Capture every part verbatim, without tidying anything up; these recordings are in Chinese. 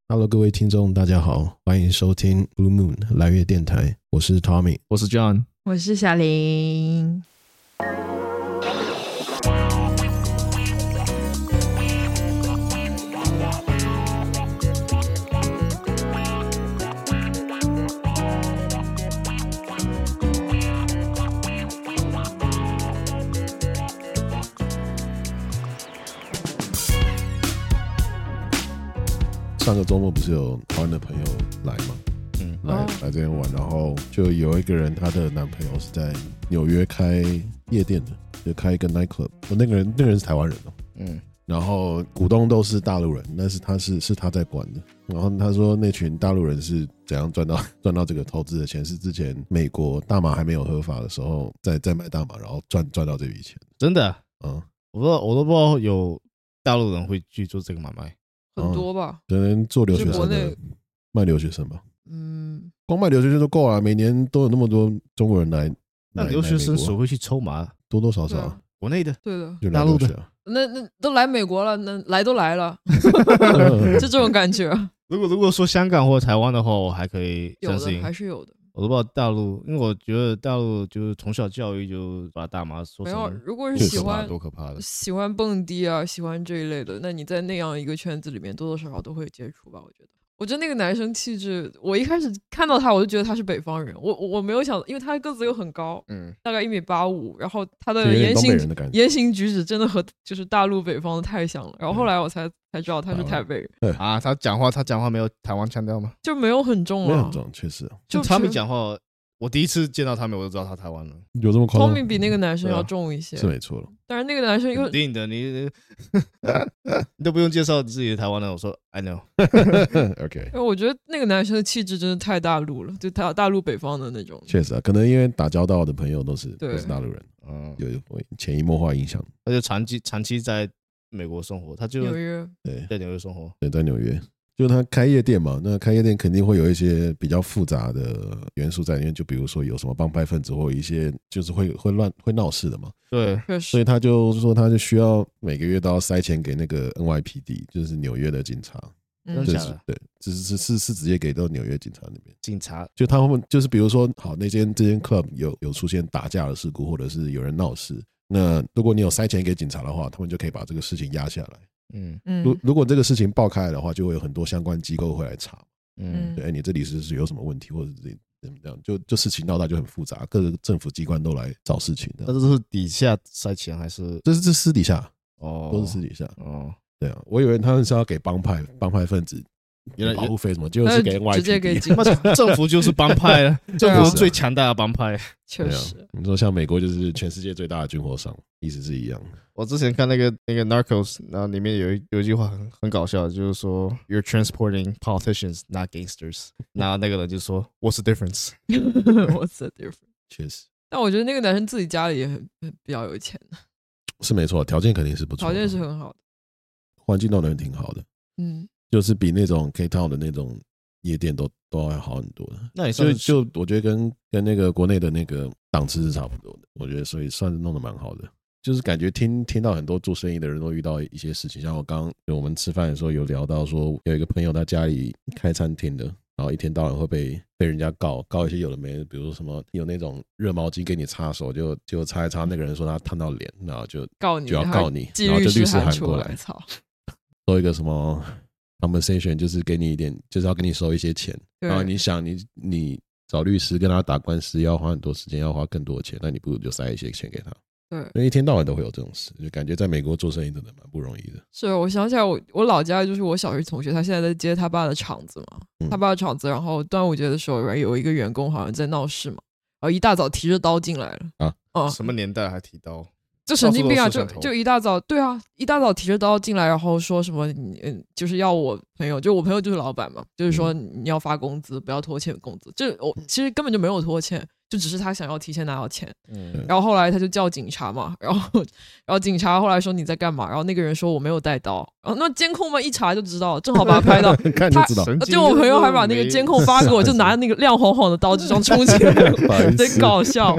Hello， 各位听众，大家好，欢迎收听 Blue Moon 来月电台，我是 Tommy， 我是 John， 我是小林。 上个周末不是有台湾的朋友来吗？嗯，来、哦、来这边玩，然后就有一个人，她的男朋友是在纽约开夜店的，就开一个 night club。那个人，那个人是台湾人哦，嗯，然后股东都是大陆人，但是他是是他在管的。然后他说，那群大陆人是怎样赚到赚到这个投资的钱，是之前美国大麻还没有合法的时候，在在卖大麻，然后赚赚到这笔钱。 真的？嗯，我都我都不知道有大陆人会去做这个买卖。 很多吧， 可能做留学生的，卖留学生吧。嗯，光卖留学生就够了，每年都有那么多中国人来。 那留学生谁会去抽麻？ 多多少少、啊， 国内的， 对的， 就大陆的。 那那都来美国了，那来都来了，就这种感觉。 如果如果说香港或台湾的话，我还可以相信， 有的还是有的。 我都不知道大陆，因为我觉得大陆就是从小教育就把大麻说成没有。如果是喜欢多可怕的， 喜欢蹦迪啊，喜欢这一类的，那你在那样一个圈子里面，多多少少都会接触吧。我觉得，我觉得那个男生气质，我一开始看到他，我就觉得他是北方人。我我没有想，因为他个子又很高，嗯，大概一米八五，然后他的言行言行举止真的和就是大陆北方的太像了。然后后来我才、嗯、才知道他是台北人。 对啊，他讲话他讲话没有台湾腔调吗？ 就没有很重啊， 没有很重，确实。 就他们讲话。我第一次见到他们，我就知道他台湾了。 有这么夸张 ？Tommy 比那个男生要重一些， 是没错了。 但是那个男生肯定的，你你都不用介绍自己的台湾了。我说 I know。OK。 因为我觉得那个男生的气质真的太大陆了，就大大陆北方的那种。 确实啊，可能因为打交道的朋友都是都是大陆人，嗯，有潜移默化影响。 他就长期长期在美国生活，他就纽约， 对， 在纽约生活， 对，在纽约。就他开夜店嘛，那开夜店肯定会有一些比较复杂的元素在里面，就比如说有什么帮派分子或一些就是会会乱会闹事的嘛。 对， 所以他就说他就需要每个月都要塞钱给那个 N Y P D， 就是纽约的警察。 真的假的？ 对，只是是是直接给到纽约警察那边。 警察就他们就是比如说，好，那间这间 club 有有出现打架的事故，或者是有人闹事，那如果你有塞钱给警察的话，他们就可以把这个事情压下来。嗯，如如果这个事情爆开来的话，就会有很多相关机构会来查。嗯，对，哎，你这里是是有什么问题，或者是怎么样？就就事情闹大就很复杂，各个政府机关都来找事情的。 那这是底下塞钱还是？ 这是这是私底下哦，都是私底下哦。对啊，我以为他们是要给帮派帮派分子。原来保护费什么，结果是给 N Y P D， 直接给警察。政府就是帮派了，政府是最强大的帮派。 确实， 你说像美国就是全世界最大的军火商，意思是一样的。 我之前看那个那个 Narcos， 然后里面有一有一句话很很搞笑，就是说 You're transporting politicians, not gangsters。然后那个人就说 What's the difference？ What's the difference？ 确实， 但我觉得那个男生自己家里也很比较有钱的， 是没错，条件肯定是不错， 条件是很好的， 环境都能挺好的。嗯。就是比那种 K Town 的那种夜店都都要好很多的。 那你就就我觉得跟跟那个国内的那个档次是差不多的，我觉得所以算是弄得蛮好的。就是感觉听听到很多做生意的人都遇到一些事情，像我刚刚我们吃饭的时候有聊到说，有一个朋友他家里开餐厅的，然后一天到晚会被被人家告告一些有的没的，比如说什么有那种热毛巾给你擦手，就就擦一擦，那个人说他烫到脸，然后就告你就要告你，然后就律师喊过来， 操， 说一个什么。compensation 就是给你一点，就是要给你收一些钱，然后你想你你找律师跟他打官司要花很多时间，要花更多的钱，那你不如就塞一些钱给他。对，因为一天到晚都会有这种事，就感觉在美国做生意真的蛮不容易的。 是我想起来我，我老家就是我小学同学，他现在在接他爸的厂子嘛，嗯、他爸的厂子，然后端午节的时候，有一个员工好像在闹事嘛，然后一大早提着刀进来了啊， 嗯，什么年代还提刀？ 就神经病啊！就就一大早，对啊，一大早提着刀进来，然后说什么，嗯，就是要我朋友，就我朋友就是老板嘛，就是说你要发工资，不要拖欠工资。这我其实根本就没有拖欠，就只是他想要提前拿到钱。嗯，然后后来他就叫警察嘛，然后然后警察后来说你在干嘛？然后那个人说我没有带刀，然后那监控嘛一查就知道，正好把他拍到， 看就知道。 就我朋友还把那个监控发给我，就拿那个亮晃晃的刀就这样冲起来，真搞笑。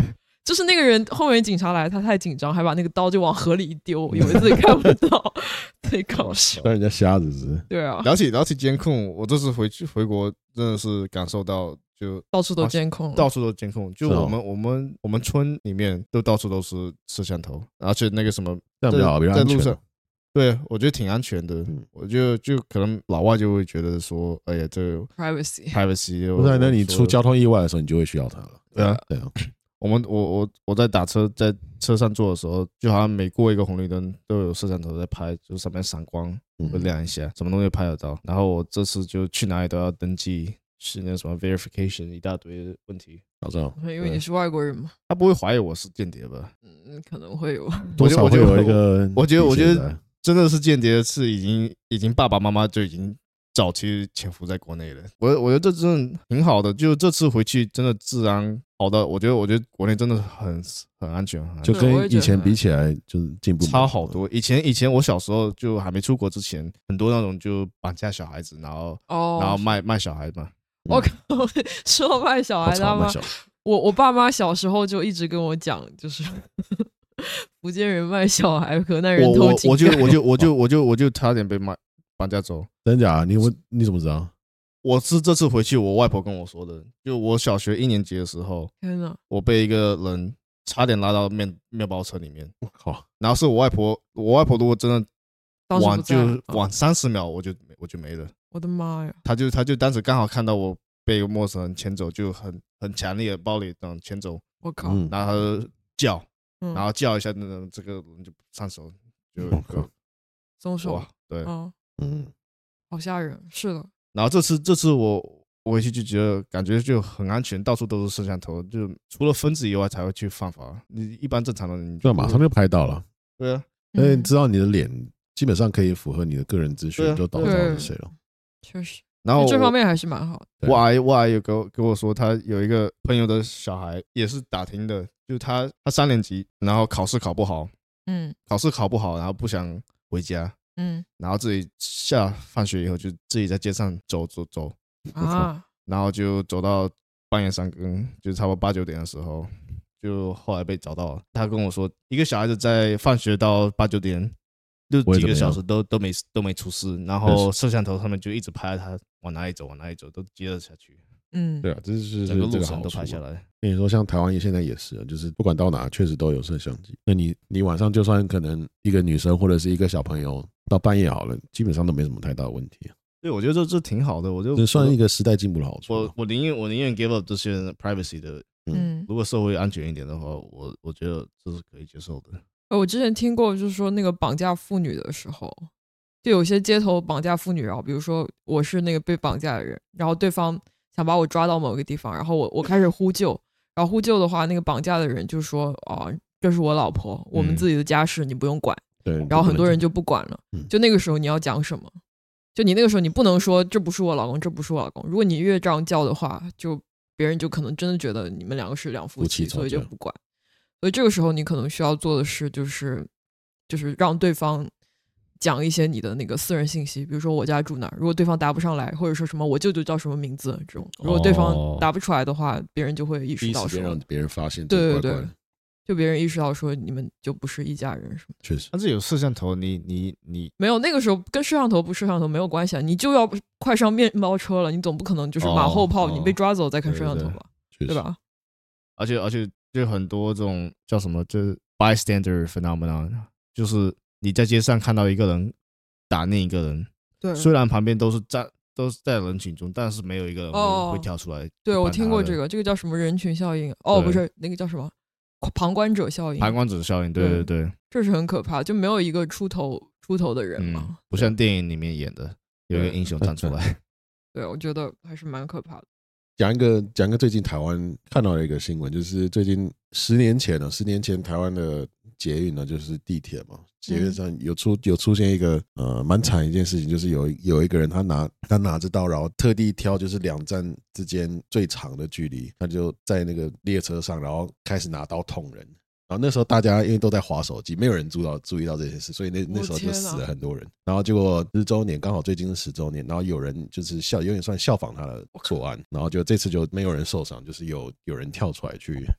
就是那个人后面警察来，他太紧张，还把那个刀就往河里一丢，以为自己看不到，太搞笑。 当人家瞎子是？ 对啊。 聊起聊起监控，我这次回去回国真的是感受到，就到处都监控， 到处都监控。就我们、哦、我们我们村里面都到处都是摄像头，而且那个什么， 这样比较好，比较安全。 在路上，对我觉得挺安全的。嗯、我就就可能老外就会觉得说，哎呀，这 privacy privacy。 不是，那你出交通意外的时候，你就会需要它了。 对啊， 对啊。 我们我我我在打车，在车上坐的时候，就好像每过一个红绿灯都有摄像头在拍，就上面闪光会亮一下，嗯、什么东西拍得到。然后我这次就去哪里都要登记，是那什么 verification 一大堆问题。 好知道， 因为你是外国人嘛， 他不会怀疑我是间谍吧？ 嗯，可能会有， 多少会有一个。 我觉得我觉得真的是间谍，是已经已经爸爸妈妈就已经早期潜伏在国内了。我我觉得这真的挺好的，就这次回去真的治安。好的，我觉得，我觉得国内真的很很安全， 就跟以前比起来，就是进步差好多。以前以前我小时候就还没出国之前，很多那种就绑架小孩子，然后、哦、然后卖卖小孩嘛。 我靠，说到卖小孩，知道吗？我我爸妈小时候就一直跟我讲，就是福建人卖小孩，河南人偷井盖。 我我就我就我就我就我就差点被卖绑架走。 真假？你我你怎么知道？ 我是这次回去，我外婆跟我说的。就我小学一年级的时候， 天哪！ 我被一个人差点拉到面面包车里面。 我靠！ 然后是我外婆，我外婆如果真的晚就晚三十秒，我就我就没了。 我的妈呀！ 他就他就当时刚好看到我被一个陌生人牵走，就很很强烈的暴力这样牵走。 我靠！ 然后他就叫， 嗯、 然后叫一下，那这个人就上手，就松手。 对， 嗯嗯，好吓人。是的。 然后这次这次我我回去就觉得感觉就很安全，到处都是摄像头，就除了分子以外才会去犯法。你一般正常的人， 对，马上就拍到了。 对啊， 因为你知道你的脸基本上可以符合你的个人资讯，就导致是谁了。 确实， 然后这方面还是蛮好的。 我阿姨我阿姨有跟我跟我说，他有一个朋友的小孩也是打听的，就他他三年级，然后考试考不好， 嗯， 考试考不好，然后不想回家。嗯，然后自己下放学以后就自己在街上走走走啊，然后就走到半夜三更，就差不多八九点的时候，就后来被找到了。他跟我说，一个小孩子在放学到八九点，就几个小时都都没都没出事，然后摄像头他们就一直拍他往哪里走往哪里走，都接了下去。 嗯， 对啊，这是整个路程都拍下来。 跟你说，像台湾现在也是，就是不管到哪，确实都有摄像机。那你你晚上就算可能一个女生或者是一个小朋友到半夜好了，基本上都没什么太大的问题。 对，我觉得这这挺好的，我就这算一个时代进步的好处。 我我宁愿我宁愿 give up 这些 privacy 的，嗯，如果社会安全一点的话，我我觉得这是可以接受的。 我之前听过，就是说那个绑架妇女的时候，就有些街头绑架妇女，然后比如说我是那个被绑架的人，然后对方想把我抓到某个地方，然后我我开始呼救，然后呼救的话，那个绑架的人就说：“哦，这是我老婆，我们自己的家事，你不用管。”对，然后很多人就不管了。就那个时候你要讲什么？就你那个时候你不能说这不是我老公，这不是我老公。如果你越这样叫的话，就别人就可能真的觉得你们两个是两夫妻，所以就不管。所以这个时候你可能需要做的事就是就是让对方讲一些你的那个私人信息，比如说我家住哪儿，如果对方答不上来，或者说什么我舅舅叫什么名字这种，如果对方答不出来的话，别人就会意识到说， 让别人发现， 对对对，就别人意识到说你们就不是一家人什么的。 确实， 但是有摄像头，你你你没有那个时候跟摄像头不摄像头没有关系啊，你就要快上面包车了，你总不可能就是马后炮，哦、你被抓走再看摄像头吧，对, 对, 对吧？ 而且而且就很多这种叫什么，就是 bystander phenomenon， 就是你在街上看到一个人打另一个人， 对， 虽然旁边都是在都是在人群中，但是没有一个人会、哦、会跳出来。 对，我听过这个，这个叫什么人群效应？哦，不是，那个叫什么旁观者效应？ 旁观者效应，对对 对, 对， 这是很可怕，就没有一个出头出头的人嘛、嗯， 不像电影里面演的有一个英雄站出来。 对，我觉得还是蛮可怕的。 讲一个讲一个最近台湾看到的一个新闻，就是最近十年前呢，十年前台湾的捷运呢，就是地铁嘛，捷运上有出有出现一个呃蛮惨一件事情，就是有有一个人他拿他拿着刀，然后特地挑就是两站之间最长的距离，他就在那个列车上，然后开始拿刀捅人。然后那时候大家因为都在滑手机，没有人注意到注意到这件事，所以那那时候就死了很多人。然后结果十周年刚好最近是十周年，然后有人就是效有点算效仿他的作案，然后就这次就没有人受伤，就是有有人跳出来去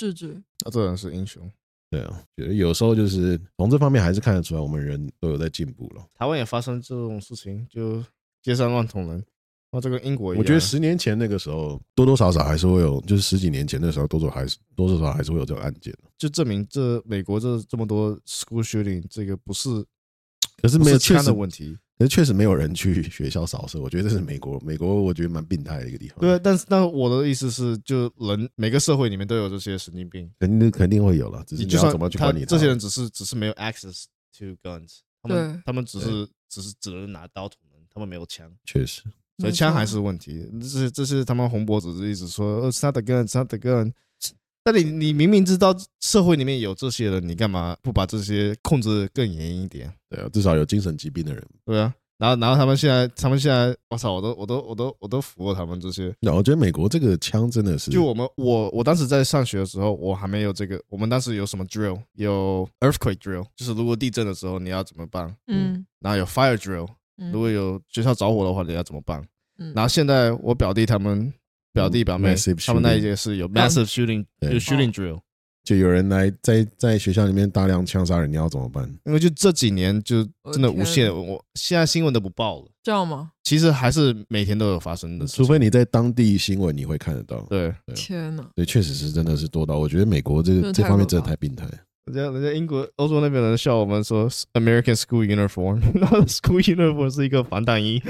智智， 啊，这人是英雄。 对啊，觉得有时候就是从这方面还是看得出来，我们人都有在进步了。 台湾也发生这种事情，就街上乱捅人。哦，这个英国一样， 我觉得十年前那个时候多多少少还是会有，就是十几年前那时候多多还是多多少少还是会有这种案件， 就证明这美国这这么多 school shooting 这个不是， 可是没有枪的问题， 可是确实没有人去学校扫射，我觉得这是美国美国我觉得蛮病态的一个地方。 对，但是但我的意思是，就人每个社会里面都有这些神经病， 肯定肯定会有了，只是你要怎么去管理这些人只是只是没有 access to guns， 他们对他们只是只是只能拿刀捅人，他们没有枪， 确实。 所以枪还是问题，这是这是他们红脖子一直说 "It's not the gun, it's not the gun"， 但你你明明知道社会里面有这些人，你干嘛不把这些控制更严一点？ 对啊，至少有精神疾病的人。 对啊，然后然后他们现在他们现在，我操，我都我都我都我都服了他们这些。 那我觉得美国这个枪真的是， 就我们我我当时在上学的时候，我还没有这个，我们当时有什么 drill， 有 earthquake drill， 就是如果地震的时候你要怎么办？嗯，然后有 fire drill， 如果有学校着火的话，你要怎么办？然后现在我表弟他们表弟表妹、嗯、他们那一届是有 massive shooting， 有 shooting drill， 就有人来在在学校里面大量枪杀人，你要怎么办？ 因为就这几年就真的无限，我现在新闻都不报了， 这样吗？ 其实还是每天都有发生的事情， 除非你在当地新闻你会看得到。 对， 对天哪， 对，确实是真的是多到，我觉得美国这个这方面真的太病态。 人家人家英国欧洲那边人笑我们说 American school uniform， 然后 school uniform 是一个防弹衣，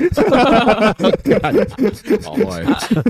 好坏。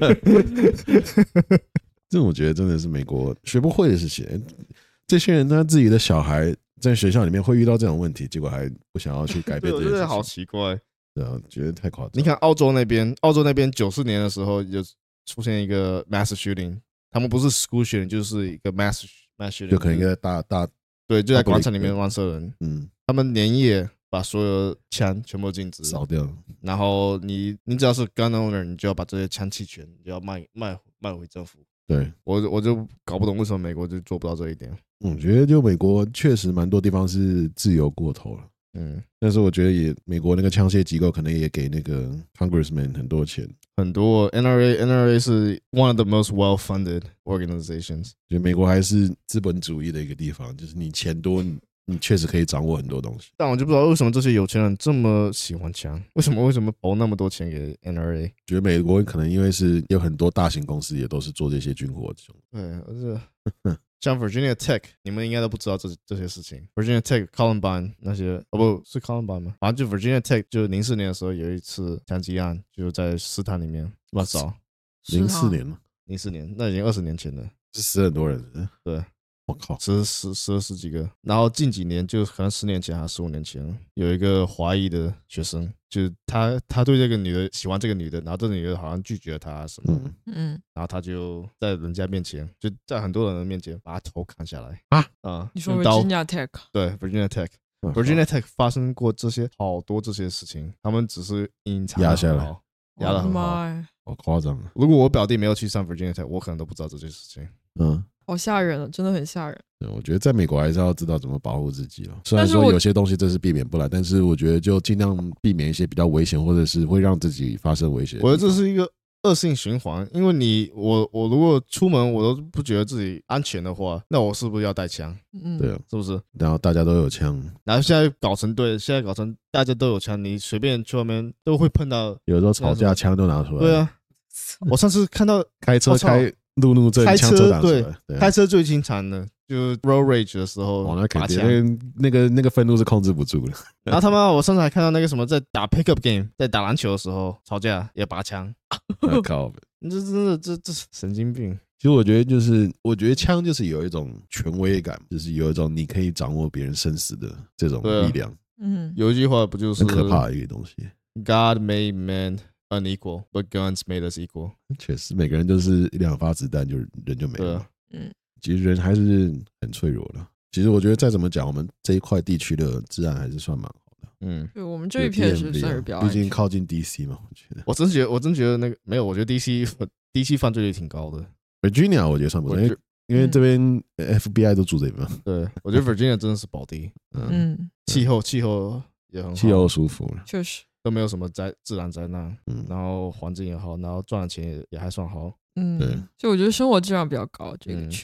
这我觉得真的是美国学不会的事情。这些人他自己的小孩在学校里面会遇到这种问题，结果还不想要去改变这件事情， 真的好奇怪。 对啊，觉得太夸张。 你看澳洲那边，澳洲那边九四年的时候有出现一个 mass shooting， 他们不是 school shooting， 就是一个 mass mass shooting， 就可能一个大大对，就在广场里面乱射人。 嗯， 他们连夜把所有枪全部禁止扫掉， 然后你你只要是 gun owner， 你就要把这些枪弃权，你就要卖卖卖回政府。 对， 我我就搞不懂为什么美国就做不到这一点。 我觉得就美国确实蛮多地方是自由过头了。嗯，但是我觉得也美国那个枪械机构可能也给那个 Congressman 很多钱， 很多 N R A N R A 是 one of the most well funded organizations。 就美国还是资本主义的一个地方，就是你钱多，你你确实可以掌握很多东西。 但我就不知道为什么这些有钱人这么喜欢枪，为什么为什么投那么多钱给 N R A？ 觉得美国可能因为是有很多大型公司也都是做这些军火这种。 对，而且像 Virginia Tech， 你们应该都不知道这这些事情。Virginia Tech、Columbine 那些，哦不是 Columbine 吗？反正就 Virginia Tech， 就零四年的时候有一次枪击案，就在斯坦里面乱烧。 零四年吗？ 零四年，那已经二十年前了， 是死很多人是。 对， 我靠， 十十十十几个。然后近几年，就可能十年前还是十五年前，有一个华裔的学生，就是他他对这个女的喜欢这个女的，然后这个女的好像拒绝他什么，嗯，然后他就在人家面前，就在很多人的面前把他头砍下来啊啊！你说 Virginia Tech？ 对 ，Virginia Tech。Virginia Tech 发生过这些好多这些事情，他们只是隐藏压下来， 压得很好， 好夸张。 如果我表弟没有去上 Virginia Tech， 我可能都不知道这些事情。 嗯， 好吓人啊，真的很吓人。 我觉得在美国还是要知道怎么保护自己了。虽然说有些东西这是避免不了，但是我觉得就尽量避免一些比较危险，或者是会让自己发生危险。 我觉得这是一个恶性循环，因为你我我如果出门我都不觉得自己安全的话，那我是不是要带枪？ 嗯， 对啊， 是不是？ 然后大家都有枪， 然后现在搞成对，现在搞成大家都有枪，你随便去外面都会碰到。 有时候吵架枪都拿出来。 对啊，我上次看到开车开路怒症，枪都拿出来。 对，开车最经常的。就 road rage 的时候， 哦，那肯定那个那个愤怒是控制不住的。 然后他妈，我上次还看到那个什么，在打 pickup game， 在打篮球的时候吵架也拔枪。 我靠！ 这真的这这神经病。 其实我觉得就是，我觉得枪就是有一种权威感，就是有一种你可以掌握别人生死的这种力量。 嗯， 有一句话不就是很可怕的一个东西 ？God made man unequal, but guns made us equal。 确实，每个人都是一两发子弹就人就没了。 嗯。 其实人还是很脆弱的。其实我觉得再怎么讲，我们这一块地区的治安还是算蛮好的。 嗯， 对，我们这一片是算是比较安全， 毕竟靠近 D C 嘛，我觉得。 我真觉得，我真觉得那个没有，我觉得 D C D C 犯罪率挺高的。 Virginia 我觉得算不错，因为因为这边 F B I 都住这边。 对，我觉得 Virginia 真的是宝地。嗯，气候气候也很好， 气候舒服了， 确实都没有什么灾自然灾难。嗯，然后环境也好，然后赚的钱也也还算好。 嗯，对，就我觉得生活质量比较高，这个区。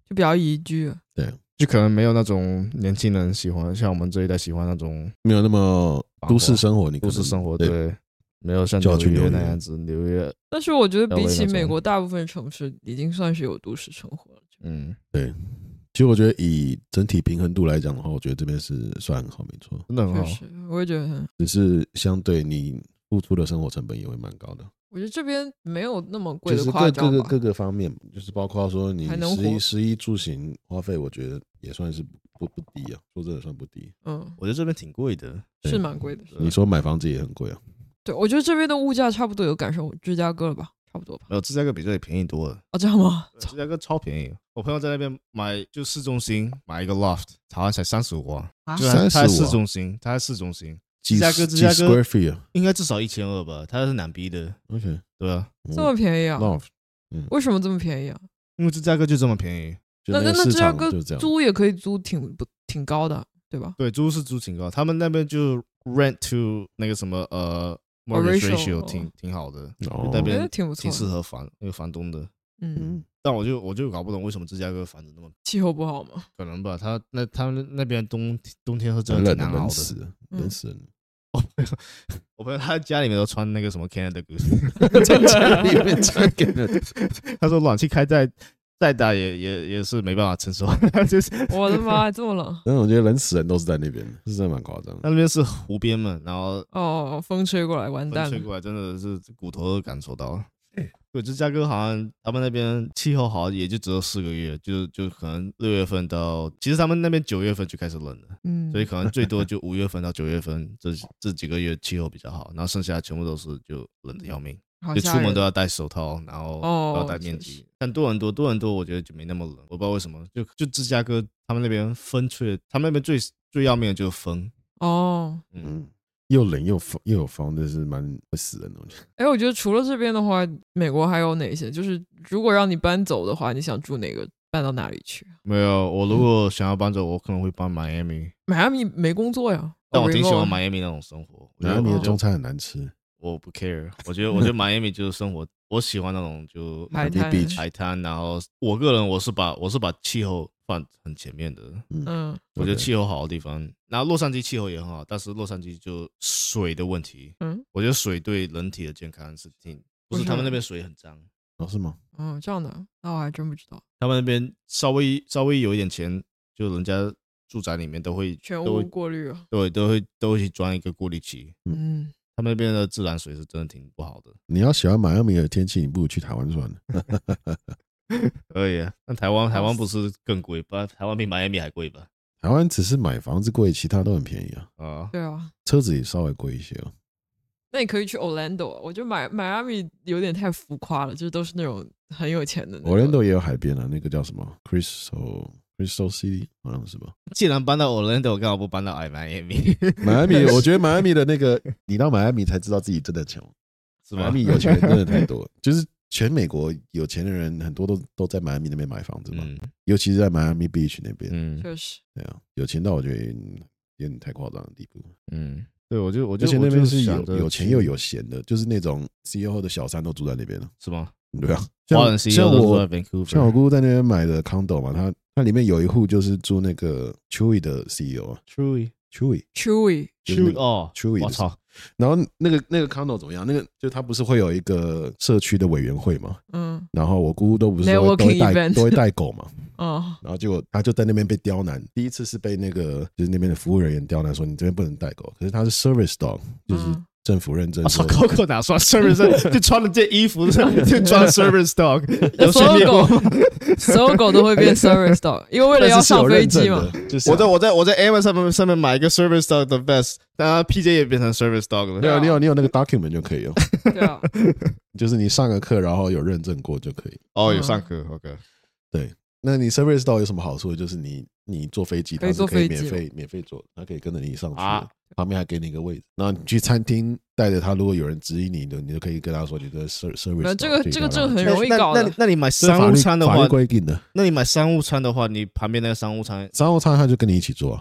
就比较宜居。 对， 就可能没有那种年轻人喜欢，像我们这一代喜欢那种没有那么都市生活，你都市生活对。 对没有像纽约那样子，纽约。 但是我觉得比起美国大部分城市，已经算是有都市生活了。 嗯， 对。其实我觉得以整体平衡度来讲的话，我觉得这边是算很好，没错， 真的很好。 确实，我也觉得很。 只是相对你付出的生活成本也会蛮高的。 我觉得这边没有那么贵的夸张吧。 就是各个各个方面，就是包括说你食衣食衣住行花费，我觉得也算是不不低啊。说真的算不低。 嗯，我觉得这边挺贵的， 是蛮贵的。 你说买房子也很贵啊。 对，我觉得这边的物价差不多有赶上芝加哥了吧，差不多吧。 没有，芝加哥比这里便宜多了。 哦，这样吗？ 芝加哥超便宜，我朋友在那边买，就市中心买一个 loft， 好像才三十五万。啊，他在市中心，他在市中心。芝加哥，芝加哥应该至少一千二吧？他是南 B 的。 OK， 对啊， 这么便宜啊 ？loft， 嗯， 为什么这么便宜啊？ 因为芝加哥就这么便宜。 那那芝加哥租也可以租挺不挺高的，对吧？ 对，租是租挺高，他们那边就 rent to 那个什么呃。mortgage ratio 挺挺好的， 哦、 那边挺不错， 挺适合房那个房东的。嗯，但我就我就搞不懂为什么芝加哥房子那么气候不好吗？ 可能吧，他那他们那边冬冬天是真的挺难熬的，冷死人。 我朋友我朋友他家里面都穿那个什么 Canada Goose， 在家里面穿 Canada， 他说暖气开在。再大也也也是没办法承受，就是我的妈，这么冷！ 但我觉得冷死人都是在那边，是真的蛮夸张。 那边是湖边嘛，然后哦，风吹过来，完蛋了！ 风吹过来，真的是骨头都感受到了。对，芝加哥好像他们那边气候好，也就只有四个月，就就可能六月份到，其实他们那边九月份就开始冷了，嗯，所以可能最多就五月份到九月份这这几个月气候比较好，然后剩下全部都是就冷得要命。就出门都要戴手套，然后都要戴面具。哦、但多伦多，多伦多我觉得就没那么冷，我不知道为什么。就就芝加哥他们那边风吹，他们那边最最要命的就是风。 哦， 嗯，又冷又风又有风，这是蛮会死人的。 哎、欸，我觉得除了这边的话，美国还有哪些？就是如果让你搬走的话，你想住哪个？搬到哪里去？ 没有，我如果想要搬走，我可能会搬迈阿密。 迈阿密没工作呀， 但我挺喜欢迈阿密那种生活。 迈阿密的中餐很难吃。 我不 care， 我觉得我觉得迈阿密就是生活，我喜欢那种就海滩海滩，然后我个人我是把我是把气候放很前面的，嗯，我觉得气候好的地方，然后洛杉矶气候也很好，但是洛杉矶就水的问题，嗯，我觉得水对人体的健康是挺，不是他们那边水很脏， 哦是吗？ 哦这样的，那我还真不知道， 他们那边稍微稍微有一点钱，就人家住宅里面都会全屋过滤啊， 对，都会都会去装一个过滤器， 嗯。 他们那边的自然水是真的挺不好的。 你要喜欢迈阿密的天气，你不如去台湾算了。 可以啊，那台湾台湾不是更贵吧？台湾比迈阿密还贵吧？ 台湾只是买房子贵，其他都很便宜啊。 啊， 对啊， 车子也稍微贵一些哦。 那你可以去 Orlando， 我觉得迈迈阿密有点太浮夸了，就是都是那种很有钱的。 Orlando 也有海边啊，那个叫什么 Crystal Crystal City 好像是吧？ 既然搬到 Orlando， 干嘛不搬到迈阿密？ 迈阿密，我觉得迈阿密的那个，你到迈阿密才知道自己真的穷。迈阿密有钱人真的太多，就是全美国有钱的人很多都都在迈阿密那边买房子嘛，嗯、尤其是在迈阿密 Beach 那边。 嗯，确实。 对啊，有钱到我觉得有点太夸张的地步。 嗯，对，我就我就而且那边是有有钱又有闲的，就是那种 C E O 的小三都住在那边了， 是吗？ 对啊， 华人 C E O 都住在 Vancouver， 像我姑姑在那边买的 condo 嘛，他它里面有一户就是住那个 Chewy 的 C E O 啊 ，Chewy Chewy Chewy Chewy 哦 Chewy， 我操！ 然后那个那个 condo 怎么样？那个就他不是会有一个社区的委员会嘛？嗯，然后我姑姑都不是都会带都会带狗嘛？哦，然后结果他就在那边被刁难，第一次是被那个就是那边的服务人员刁难说你这边不能带狗，可是他是 service dog， 就是。政府认证， 我操 ，Coco 哪算 service？ 就穿了件衣服，就装 service dog， 有所有狗，所有狗都会变 service dog， 因为为了要上飞机嘛。 我在我在我在 Amazon 上面上面买一个 service dog 的 vest， 当然 P J 也变成 service dog 了。 对啊，你有你有那个 document 就可以了。 对啊， 就是你上个课，然后有认证过就可以。 哦，有上课 ，OK。 对，那你 service dog 有什么好处？就是你你坐飞机，它是可以免费免费坐，它可以跟着你上去。旁边还给你一个位置，然后你去餐厅带着他，如果有人质疑你的，你就可以跟他说你的 service。 这个这个这个很容易搞的。 那那你买商务餐的话， 法律规定的。 那你买商务餐的话，你旁边那个商务餐， 商务餐他就跟你一起做，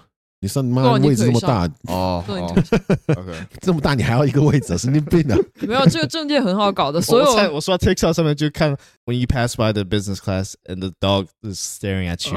你上妈位置那么大哦，哦 ，OK， 这么大你还要一个位置，神经病啊！ 没有，这个证件很好搞的，所有我我刷 TikTok 上面就看 ，When you pass by the business class and the dog is staring at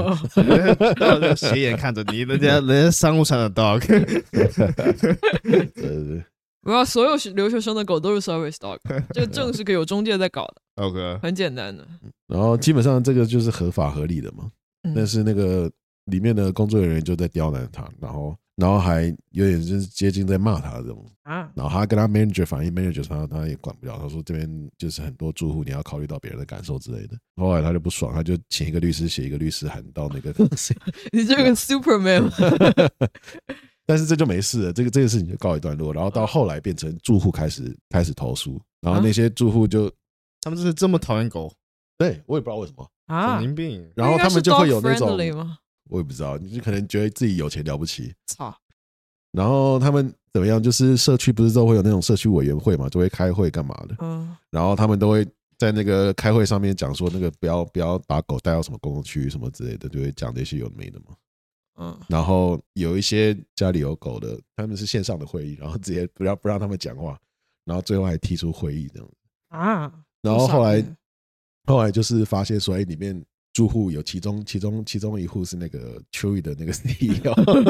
you， 斜眼看着你，人家人家商务舱的 dog， 对对对。 没有，所有留学生的狗都是 service dog， 这个证是可以有中介在搞的 ，OK， 很简单的。 然后基本上这个就是合法合理的嘛，嗯、但是那个里面的工作人员就在刁难他，然后然后还有点就是接近在骂他这种啊，然后他跟他 manager 反映 ，manager 他他也管不了，他说这边就是很多住户你要考虑到别人的感受之类的。后来他就不爽，他就请一个律师写一个律师函到那个， 你这个 Superman。 但是这就没事了，这个这个事情就告一段落，然后到后来变成住户开始开始投诉，然后那些住户就、啊、 他们就是这么讨厌狗， 对我也不知道为什么啊，神经病， 然后他们就会有那种，我也不知道，你就可能觉得自己有钱了不起，操，然后他们怎么样，就是社区不是都会有那种社区委员会嘛，就会开会干嘛的，嗯，然后他们都会在那个开会上面讲说那个不要不要把狗带到什么公共区域什么之类的，就会讲这些有的没的嘛。嗯，然后有一些家里有狗的，他们是线上的会议，然后直接不让不让他们讲话，然后最后还踢出会议这样啊。然后后来后来就是发现说，哎，里面住户有其中其中其中一户是那个 Chewy 的那个 C E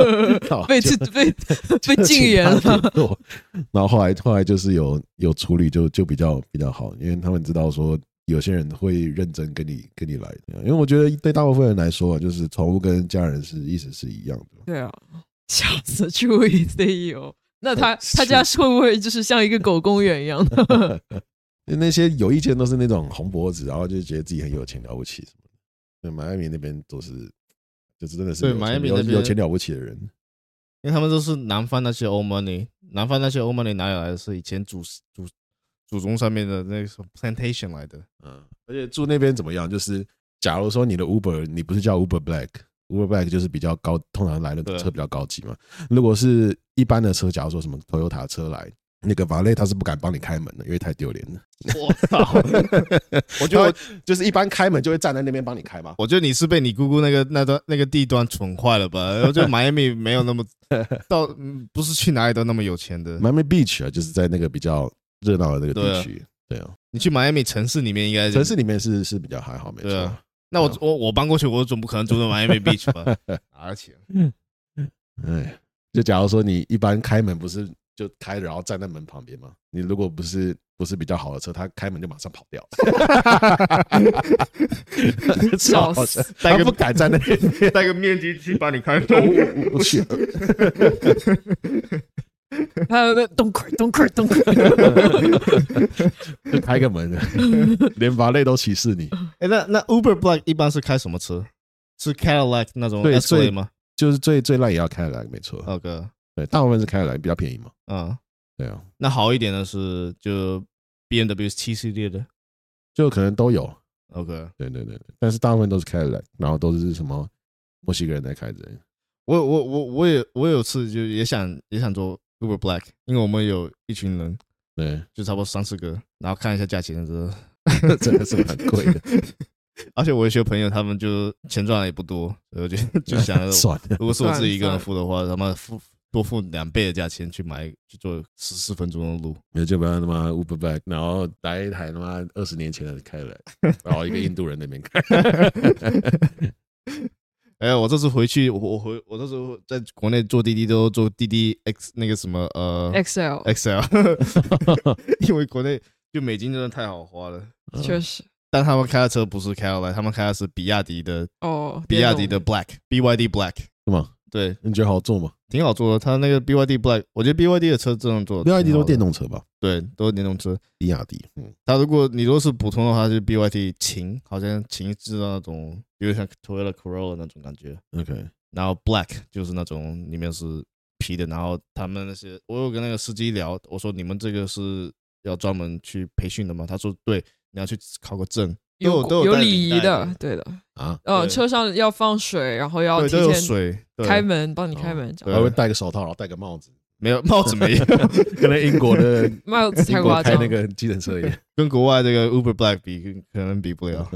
O， 被被被禁言了。 然后后来后来就是有有处理就就比较比较好，因为他们知道说。有些人会认真跟你跟你来的，因为我觉得对大部分人来说啊，就是宠物跟家人是意思是一样的。 对啊，笑死，Chewy C E O， 那他他家会不会就是像一个狗公园一样的？ 那些有意见都是那种红脖子，然后就觉得自己很有钱了不起什么的。对，迈阿密那边都是，就是真的是对迈阿密那边有钱了不起的人， 因为他们都是南方那些 old money， 南方那些 old money 哪里来的？是以前祖祖。祖宗上面的那个 plantation 来的， 嗯，而且住那边怎么样？就是假如说你的 Uber 你不是叫 Uber Black，Uber Black 就是比较高，通常来的车比较高级嘛。如果是一般的车，假如说什么 Toyota 车来，那个 Valet 他是不敢帮你开门的，因为太丢脸了。 我操！ 我觉得就是一般开门就会站在那边帮你开嘛。 我觉得你是被你姑姑那个那段那个地段宠坏了吧？我觉得 Miami 没有那么到，不是去哪里都那么有钱的。 Miami Beach 啊，就是在那个比较。热闹的那个地区，对啊， 你去迈阿密城市里面应该城市里面是是比较还好，没错。啊、 那我我我搬过去，我总不可能住在迈阿密 beach 吧？而且， 哎，就假如说你一般开门不是就开，然后站在门旁边嘛？你如果不是不是比较好的车，他开门就马上跑掉。 笑死！ 他不敢在那边带个面积器把你开走。 我去。 还有那don't cry don't cry don't cry， 就开个门，连法类都歧视你。 哎、欸，那那 Uber Black 一般是开什么车？是 Cadillac 那种 Escalade 吗？ 就是最最烂也要 Cadillac， 没错。 OK， 对，大部分是 Cadillac 比较便宜嘛。 嗯， 对啊。 那好一点的是就 B M W 七系列的， 就可能都有。 OK， 对对对，但是大部分都是 Cadillac， 然后都是什么墨西哥人在开着。 我我我我也我有次就也想也想做 Uber Black， 因为我们有一群人， 对， 就差不多三四个，然后看一下价钱，真的真的是蛮贵的。 而且我有些朋友他们就钱赚的也不多，所以我就就想，如果是我自己一个人付的话，他们付多付两倍的价钱去买去做十四分钟的路， 也就不要他妈 Uber Black， 然后来一台他妈二十年前的开来，然后一个印度人那边开。 哎，我这次回去，我我回我这次在国内坐滴滴都坐滴滴 X 那个什么呃 X L X L， 因为国内就美金真的太好花了， 确实。 但他们开的车不是 Cadillac， 他们开的是比亚迪的哦， 比亚迪的 Black B Y D Black 是吗？ 对， 你觉得好坐吗？ 挺好坐的，他那个 B Y D Black， 我觉得 B Y D 的车这样坐 ，B Y D 都是电动车吧？ 对，都是电动车。 比亚迪，嗯， 他如果你如果是普通的话，就是 B Y D 秦，好像秦是那种有点像 Toyota Corolla 那种感觉。 OK， 然后 Black 就是那种里面是皮的，然后他们那些，我有跟那个司机聊，我说你们这个是要专门去培训的吗？他说对，你要去考个证。 有都 有, 有礼仪的，对的啊， 呃，车上要放水，然后要提前开门，帮你开门， 还会戴个手套，然后戴个帽子， 没有帽子没有， 跟那英国的帽子太夸张， 开那个计程车一样， 跟国外这个 Uber Black 比，可能比不了。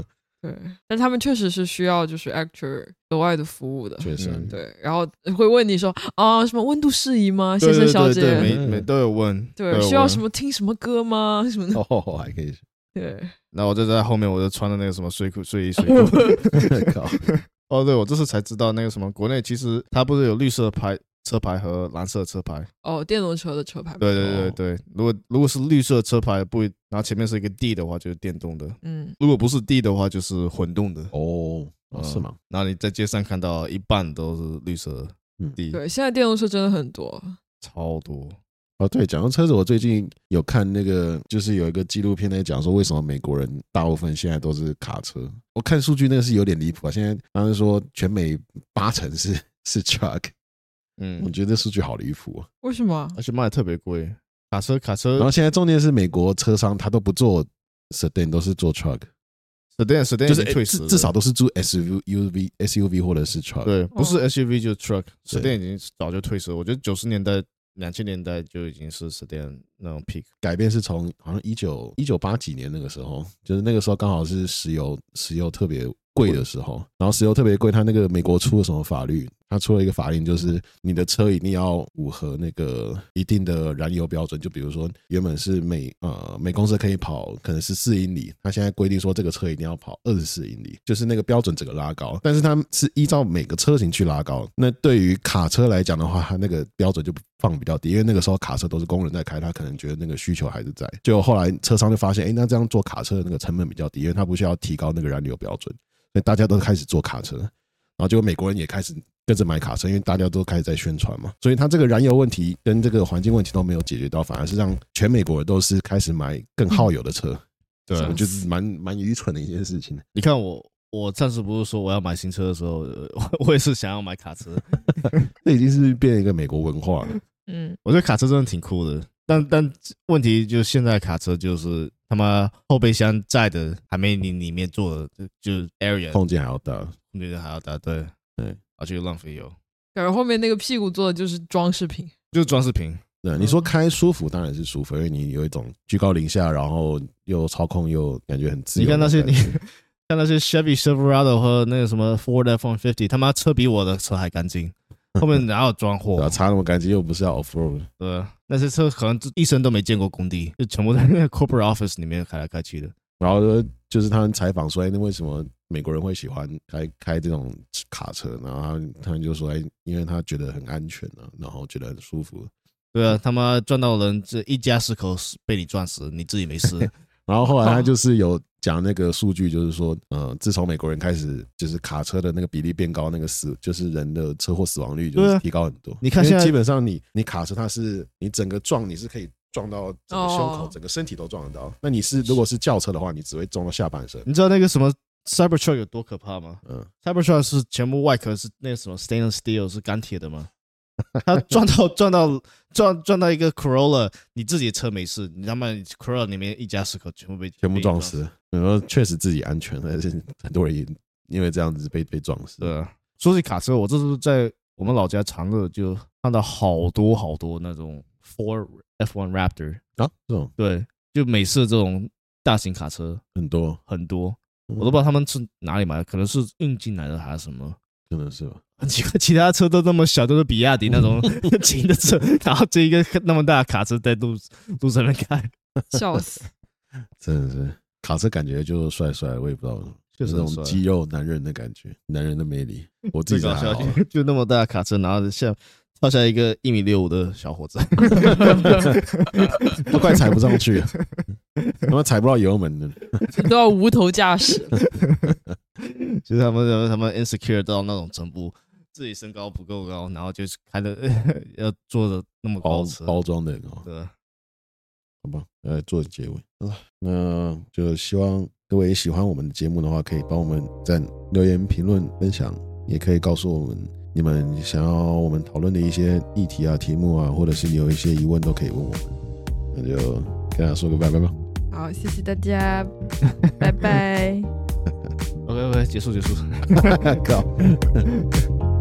对，但他们确实是需要就是 actor 额外的服务的， 确实、 嗯、对，然后会问你说啊什么温度适宜吗，先生小姐， 对对对，每每都有问， 对，需要什么听什么歌吗？什么的， 哦，还可以， 对， 然后我就在后面，我就穿的那个什么睡裤、睡衣、睡裤，靠，哦，对，我这次才知道那个什么，国内其实它不是有绿色牌车牌和蓝色车牌， 哦，电动车的车牌， 对对对对，如果如果是绿色车牌不，然后前面是一个 D 的话，就是电动的，嗯，如果不是 D 的话，就是混动的， 哦，哦是吗？ 然后你在街上看到一半都是绿色 D，、嗯、 对，现在电动车真的很多， 超多。 哦，对，讲到车子，我最近有看那个，就是有一个纪录片在讲说，为什么美国人大部分现在都是卡车。我看数据那个是有点离谱啊，现在他们说全美八成是是 truck。嗯，我觉得这数据好离谱啊！ 为什么？ 而且卖的特别贵，卡车卡车。 然后现在重点是美国车商他都不做 sedan， 都是做 truck。sedan sedan 就是退死， 至少都是做 S U V S U V 或者是 truck。 对，不是 S U V 就是 truck。sedan 已经早就退死了。我觉得九十年代、两千年代就已经是 sedan 那种 peak。 改变是从好像一九一九八几年那个时候，就是那个时候刚好是石油石油特别贵的时候，然后石油特别贵，他那个美国出了什么法律？他出了一个法令，就是你的车一定要符合那个一定的燃油标准。就比如说，原本是每呃每公升可以跑可能是四英里，他现在规定说这个车一定要跑二十四英里，就是那个标准整个拉高。但是他是依照每个车型去拉高。那对于卡车来讲的话，他那个标准就放比较低，因为那个时候卡车都是工人在开，他可能觉得那个需求还是在。就后来车商就发现，哎，那这样做卡车的那个成本比较低，因为他不需要提高那个燃油标准，所以大家都开始做卡车。然后结果美国人也开始跟着买卡车，因为大家都开始在宣传嘛，所以他这个燃油问题跟这个环境问题都没有解决到，反而是让全美国人都是开始买更耗油的车。对，我觉得蛮蛮愚蠢的一件事情。 你看我，我上次不是说我要买新车的时候，我也是想要买卡车， 这已经是变成一个美国文化了。 嗯，我觉得卡车真的挺酷的，但但问题就是现在卡车就是他妈后备箱载的还没你里面坐的就就 area 空间还要大。 空间还要大，对对，而且又浪费油。 感觉后面那个屁股做的就是装饰品， 就是装饰品。 对，你说开舒服当然是舒服，因为你有一种居高临下，然后又操控又感觉很自由。 你看那些你看那些 Chevy Silverado 和那个什么 Ford F 一百 他妈车比我的车还干净，后面哪有装货？ 对啊，擦那么干净又不是要 off road。 对，那些车可能一生都没见过工地，就全部在那个 corporate office 里面开来开去的。 然后就是他们采访说，哎，那为什么美国人会喜欢开开这种卡车？然后他们就说，哎，因为他觉得很安全啊，然后觉得很舒服。 对啊，他妈撞到人，这一家四口被你撞死，你自己没事。 然后后来他就是有讲那个数据，就是说，呃，自从美国人开始就是卡车的那个比例变高，那个死就是人的车祸死亡率就是提高很多。 你看现在基本上你你卡车它是你整个撞你是可以撞到整个胸口，整个身体都撞得到。那你是如果是轿车的话，你只会撞到下半身。 你知道那个什么 Cybertruck 有多可怕吗？嗯 ，Cybertruck 是全部外壳是那个什么 stainless steel 是钢铁的吗？他撞到撞到撞撞到一个 Corolla， 你自己的车没事，你他妈 Corolla 里面一家四口全部被全部撞死。然后确实自己安全，但是很多人也因为这样子被被撞死。 对啊，说起卡车，我这是在我们老家长乐就看到好多好多那种 Ford F 一 Raptor 啊，这种对，就美式这种大型卡车很多很多，我都不知道他们是哪里买的，可能是运进来的还是什么， 可能是吧。 很奇怪，其他车都那么小，都是比亚迪那种轻的车，然后这一个那么大的卡车在路路上面开， 笑死！ 真的是卡车感觉就帅帅，我也不知道，就是那种肌肉男人的感觉，男人的魅力。我自己还好， 就那么大的卡车，然后像跳下一个一米六五的小伙子， 都快踩不上去了，他们踩不到油门的， 都要无头驾驶。 就是他们他们 insecure 到那种程度，自己身高不够高，然后就是开的要坐的那么高车， 包装的很高。 对， 好吧，来做结尾。那就希望各位喜欢我们的节目的话，可以帮我们在留言、评论、分享，也可以告诉我们你们想要我们讨论的一些议题啊、题目啊，或者是你有一些疑问都可以问我们。那就跟大家说个拜拜吧。 好，谢谢大家，拜拜。 OK OK， 结束结束。 靠。